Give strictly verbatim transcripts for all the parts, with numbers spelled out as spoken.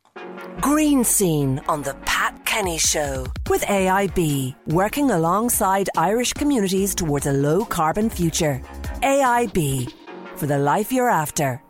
Green Scene on the Pat Kenny Show with A I B, working alongside Irish communities towards a low carbon future. A I B, for the life you're after.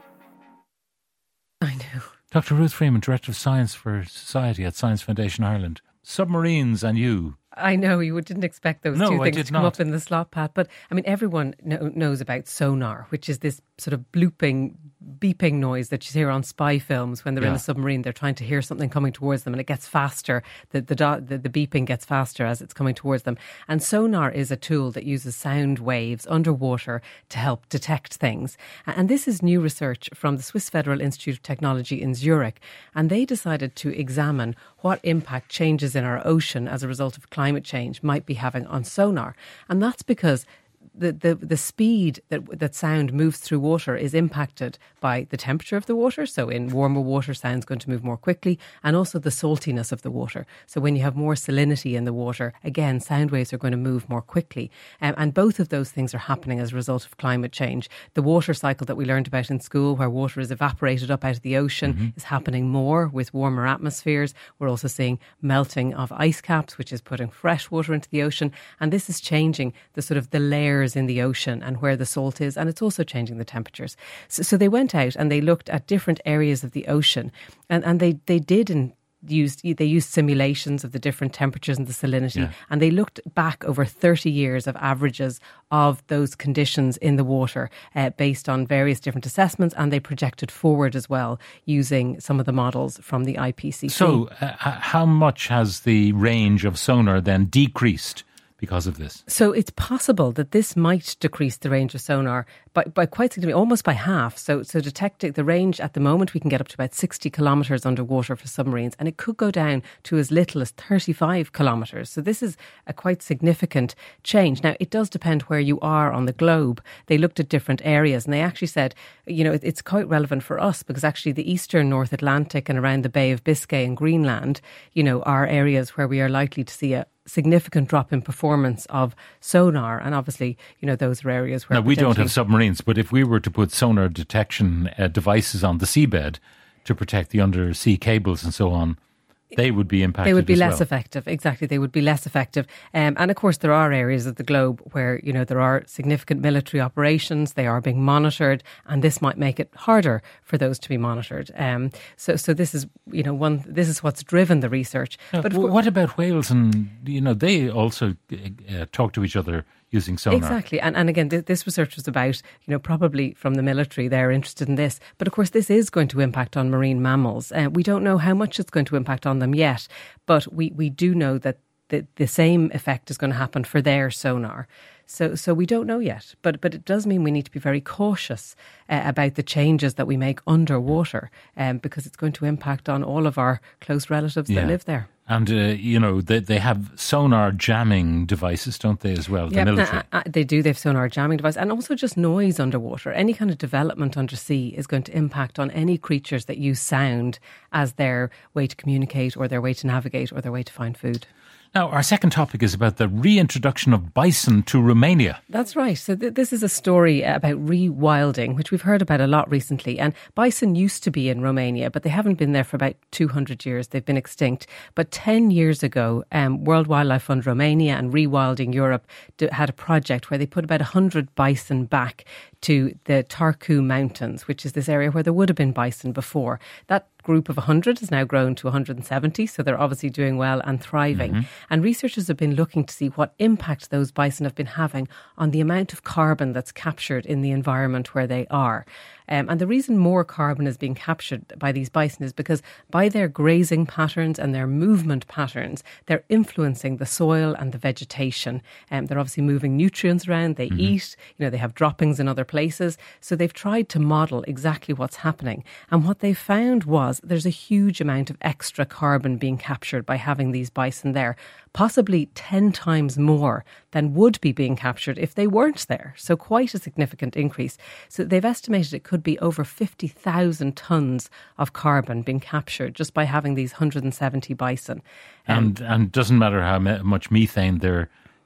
I know. Doctor Ruth Freeman, Director of Science for Society at Science Foundation Ireland. Submarines and you. I know, you didn't expect those no, two things to come not. up in the slot, Pat. But, I mean, everyone kn- knows about sonar, which is this sort of blooping, beeping noise that you hear on spy films when they're yeah. in a submarine. They're trying to hear something coming towards them and it gets faster. The, the, do- the, the beeping gets faster as it's coming towards them. And sonar is a tool that uses sound waves underwater to help detect things. And this is new research from the Swiss Federal Institute of Technology in Zurich. And they decided to examine what impact changes in our ocean as a result of climate change might be having on sonar. And that's because the, the, the speed that that sound moves through water is impacted by the temperature of the water. So in warmer water, sound's going to move more quickly, and also the saltiness of the water. So when you have more salinity in the water, again, sound waves are going to move more quickly. Um, and both of those things are happening as a result of climate change. The water cycle that we learned about in school, where water is evaporated up out of the ocean, mm-hmm. is happening more with warmer atmospheres. We're also seeing melting of ice caps, which is putting fresh water into the ocean. And this is changing the sort of the layers in the ocean and where the salt is, and it's also changing the temperatures. So, so they went out and they looked at different areas of the ocean, and, and they, they did in used they used simulations of the different temperatures and the salinity, yeah. and they looked back over thirty years of averages of those conditions in the water uh, based on various different assessments, and they projected forward as well using some of the models from the I P C C. So uh, how much has the range of sonar then decreased because of this? So it's possible that this might decrease the range of sonar by, by quite significantly, almost by half. So so detecting the range at the moment, we can get up to about sixty kilometres underwater for submarines, and it could go down to as little as thirty-five kilometres. So this is a quite significant change. Now, it does depend where you are on the globe. They looked at different areas, and they actually said, you know, it, it's quite relevant for us because actually the eastern North Atlantic and around the Bay of Biscay and Greenland, you know, are areas where we are likely to see a significant drop in performance of sonar, and obviously, you know, those are areas where now we don't have submarines, but if we were to put sonar detection uh, devices on the seabed to protect the undersea cables and so on, they would be impacted. They would be as less well. effective. Exactly, they would be less effective. Um, and of course, there are areas of the globe where, you know, there are significant military operations. They are being monitored, and this might make it harder for those to be monitored. Um, so, so this is, you know, one. This is what's driven the research. Now, but w- what about whales? And you know, they also uh, talk to each other using sonar. Exactly. And and again, th- this research was about, you know, probably from the military, they're interested in this. But of course, this is going to impact on marine mammals. Uh, we don't know how much it's going to impact on them yet, but we, we do know that the, the same effect is going to happen for their sonar. So so we don't know yet, but but it does mean we need to be very cautious uh, about the changes that we make underwater, um, because it's going to impact on all of our close relatives yeah. that live there. And, uh, you know, they, they have sonar jamming devices, don't they, as well, the yeah, military? Uh, uh, they do. They have sonar jamming device, and also just noise underwater. Any kind of development undersea is going to impact on any creatures that use sound as their way to communicate or their way to navigate or their way to find food. Now, our second topic is about the reintroduction of bison to Romania. That's right. So th- this is a story about rewilding, which we've heard about a lot recently. And bison used to be in Romania, but they haven't been there for about two hundred years. They've been extinct. But ten years ago, um, World Wildlife Fund Romania and Rewilding Europe d- had a project where they put about one hundred bison back to the Tarcu Mountains, which is this area where there would have been bison before. That group of one hundred has now grown to one hundred seventy, so they're obviously doing well and thriving. Mm-hmm. And researchers have been looking to see what impact those bison have been having on the amount of carbon that's captured in the environment where they are. Um, and the reason more carbon is being captured by these bison is because by their grazing patterns and their movement patterns, they're influencing the soil and the vegetation. Um, they're obviously moving nutrients around, they mm-hmm. eat, you know, they have droppings in other places. So they've tried to model exactly what's happening. And what they found was there's a huge amount of extra carbon being captured by having these bison there, possibly ten times more than would be being captured if they weren't there. So quite a significant increase. So they've estimated it could be over fifty thousand tonnes of carbon being captured just by having these one hundred seventy bison. Um, and and doesn't matter how much methane they're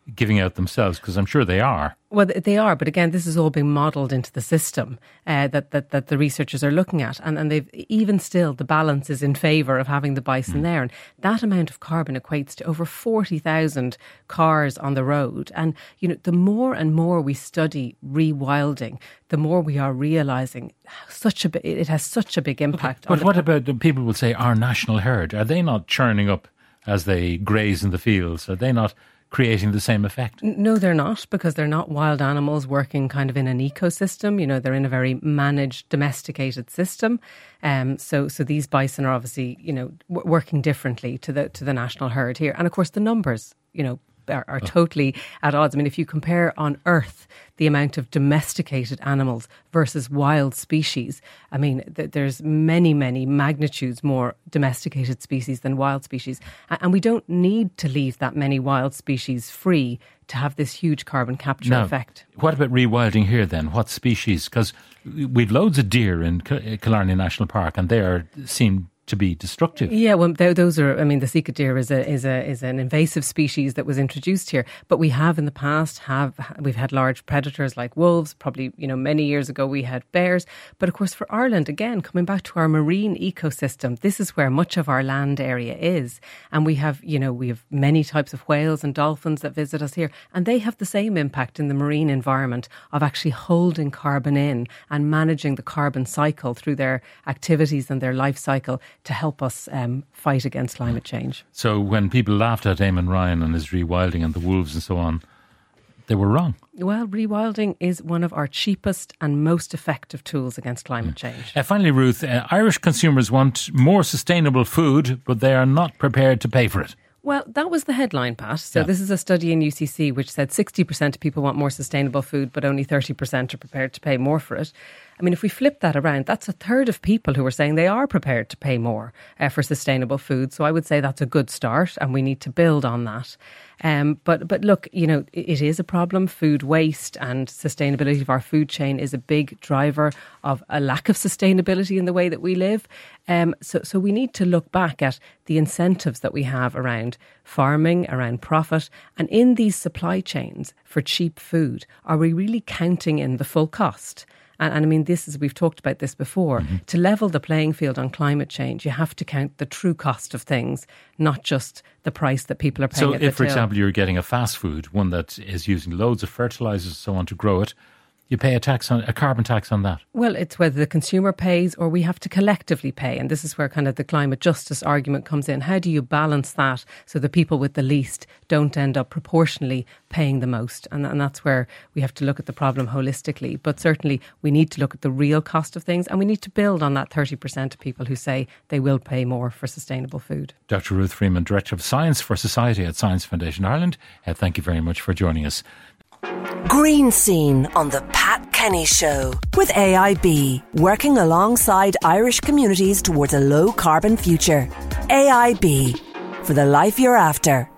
giving out themselves? Because I'm sure they are. Well, they are, but again, this is all being modelled into the system uh, that, that that the researchers are looking at, and and they've even still the balance is in favour of having the bison mm. there, and that amount of carbon equates to over forty thousand cars on the road. And you know, the more and more we study rewilding, the more we are realising such a it has such a big impact. But, on but what the, about the people will say our national herd? Are they not churning up as they graze in the fields? Are they not creating the same effect? No, they're not, because they're not wild animals working kind of in an ecosystem. You know, they're in a very managed, domesticated system. Um, so, so these bison are obviously, you know, w- working differently to the to the national herd here. And of course, the numbers, you know, are, are totally at odds. I mean, if you compare on Earth the amount of domesticated animals versus wild species, I mean, th- there's many, many magnitudes more domesticated species than wild species. And, and we don't need to leave that many wild species free to have this huge carbon capture now, effect. What about rewilding here then? What species? Because we've loads of deer in Killarney National Park, and they are seem to be destructive. Yeah, well, those are. I mean, the Sika deer is a is a is an invasive species that was introduced here. But we have in the past have we've had large predators like wolves. Probably, you know, many years ago we had bears. But of course, for Ireland, again, coming back to our marine ecosystem, this is where much of our land area is, and we have, you know, we have many types of whales and dolphins that visit us here, and they have the same impact in the marine environment of actually holding carbon in and managing the carbon cycle through their activities and their life cycle to help us um, fight against climate change. So when people laughed at Eamon Ryan and his rewilding and the wolves and so on, they were wrong. Well, rewilding is one of our cheapest and most effective tools against climate change. Uh, finally, Ruth, uh, Irish consumers want more sustainable food, but they are not prepared to pay for it. Well, that was the headline, Pat. So yeah. This is a study in U C C which said sixty percent of people want more sustainable food, but only thirty percent are prepared to pay more for it. I mean, if we flip that around, that's a third of people who are saying they are prepared to pay more uh, for sustainable food. So I would say that's a good start, and we need to build on that. Um, but but look, you know, it, it is a problem. Food waste and sustainability of our food chain is a big driver of a lack of sustainability in the way that we live. Um, so so we need to look back at the incentives that we have around farming, around profit, and in these supply chains for cheap food. Are we really counting in the full cost? And, and I mean, this is, we've talked about this before. Mm-hmm. To level the playing field on climate change, you have to count the true cost of things, not just the price that people are paying. So at the if, for till. example, you're getting a fast food, one that is using loads of fertilizers and so on to grow it, you pay a tax on a carbon tax on that. Well, it's whether the consumer pays or we have to collectively pay. And this is where kind of the climate justice argument comes in. How do you balance that so the people with the least don't end up proportionally paying the most? And, and that's where we have to look at the problem holistically. But certainly we need to look at the real cost of things, and we need to build on that thirty percent of people who say they will pay more for sustainable food. Doctor Ruth Freeman, Director of Science for Society at Science Foundation Ireland, uh, thank you very much for joining us. Green Scene on the Pat Kenny Show with A I B, working alongside Irish communities towards a low carbon future. A I B, for the life you're after.